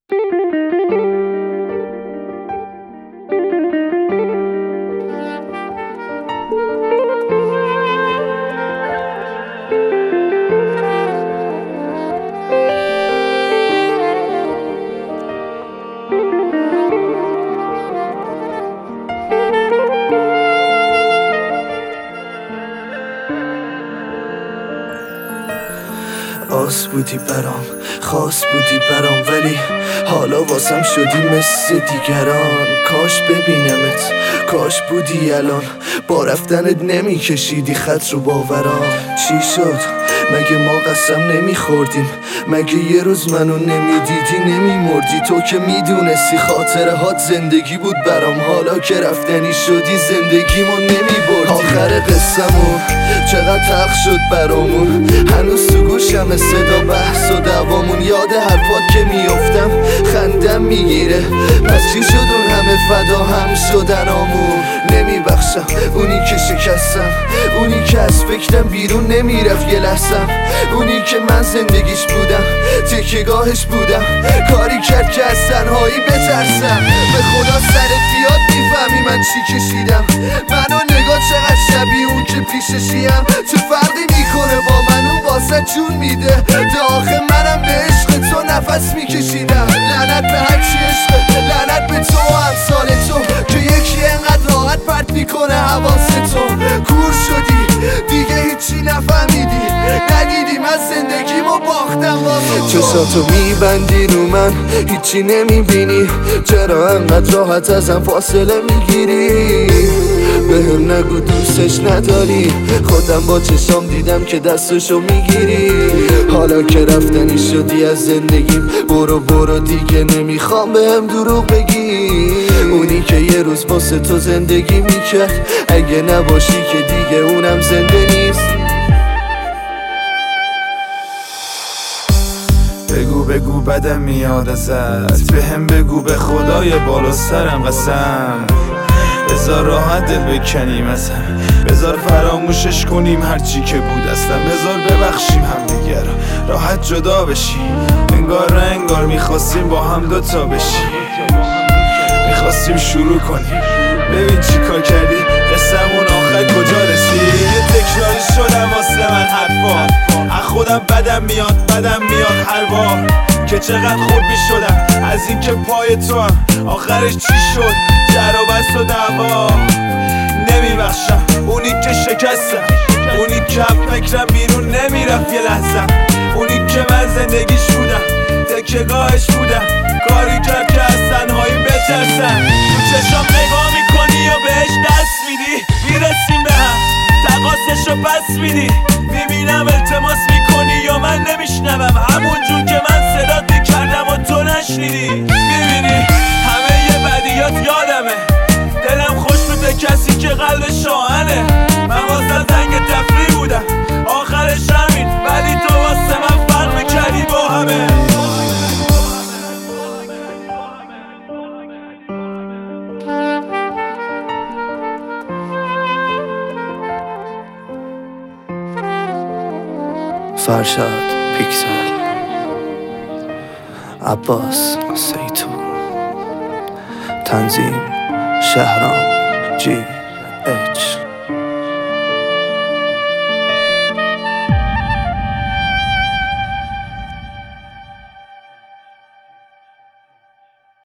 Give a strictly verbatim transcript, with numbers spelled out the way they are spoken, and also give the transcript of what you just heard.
آس بودی برام، خاص بودی برام، ولی حالا واسم شدی مثل دیگران. کاش ببینمت، کاش بودی الان، با رفتنت نمی کشیدی خط رو باورام. چی شد؟ مگه ما قسم نمی خوردیم؟ مگه یه روز منو نمی دیدی نمی مردی؟ تو که میدونستی خاطره هات زندگی بود برام، حالا که رفتنی شدی زندگیمو نمی بردی. آخر قصمون چقدر تلخ شد برامون، هنوز تو گوشم صدا بحث و دوامون. یاد حرفات که میافتم خندم میگیره، پس چی شد اون همه فدا هم شدن آمون؟ نمیبخشم اونی که شکستم، اونی که از فکرم بیرون نمیرفت یه لحظم، اونی که من زندگیش بودم، تکیه‌گاهش بودم، کاری کرد که از تنهایی بترسم. به خدا سرت بیاد میفهمی من چی کشیدم، منو نگاه چقدر شبیه اون که پیششیم. چه فرقی میکنه با من؟ اون واسه جون میده، داخل منم به عشق تو نفس میکشیدم. لعنت به هرچی عشقه، لعنت به تو و امثال تو که یکی انقدر راحت پرت میکنه حواس تو. کور شدی دیگه هیچی نفهمیدی، ندیدی من زندگیمو باختم واسه تو. چشاتو میبندی رو من هیچی نمیبینی، چرا انقدر راحت ازم فاصله میگیری؟ بهم نگو دوستش نداری، خودم با چشام دیدم که دستشو میگیری. حالا که رفتنی شدی از زندگیم، برو برو دیگه نمیخوام بهم دروغ بگی. اونی که یه روز واسه تو زندگی میکرد، اگه نباشی که دیگه اونم زنده نیست. بگو بگو بدم میاد ازت، بهم بگو به خدای بالا سرم قسم. بذار راحت دل بکنیم ازم، بذار فراموشش کنیم هرچی که بود اصلا. بذار ببخشیم همدیگه رو، راحت جدا بشیم. انگار نه انگار میخواستیم با هم دوتا بشیم، میخواستیم شروع کنیم. ببین چی کار کردی، قصمون آخر کجا رسید؟ یه تکراری شدم واسه من حرفا، از خودم بدم میاد بدم میاد هر بار که چقدر خوب میشدم از این که پای تو هم آخرش چی شد؟ جر و بس و دعوا. نمیبخشم اونی که شکستم، اونی که فکرم بیرون نمیرفت یه لحظه، اونی که من زندگیش بودم، تکیه‌گاهش بودم، کاری کرد که از تنهایی بترسم. تو چشام نگاه میکنی و بهش دست میدی، میرسیم به هم تقاصشو پس میدی. میبینم التماس میکنی یا من نمیشنوم، همون جون که من صدات میکردم و تو نشنیدی. میبینی همه یه بدیات یادمه، دلم خوش به کسی که قلبش شاهنه. من واسه زنگ تفریح بودم آخرش همین، ولی تو واسه من فرق میکردی با همه. فرشاد پیکسل، عباس سیتون، تنظیم شهرام جی اچ.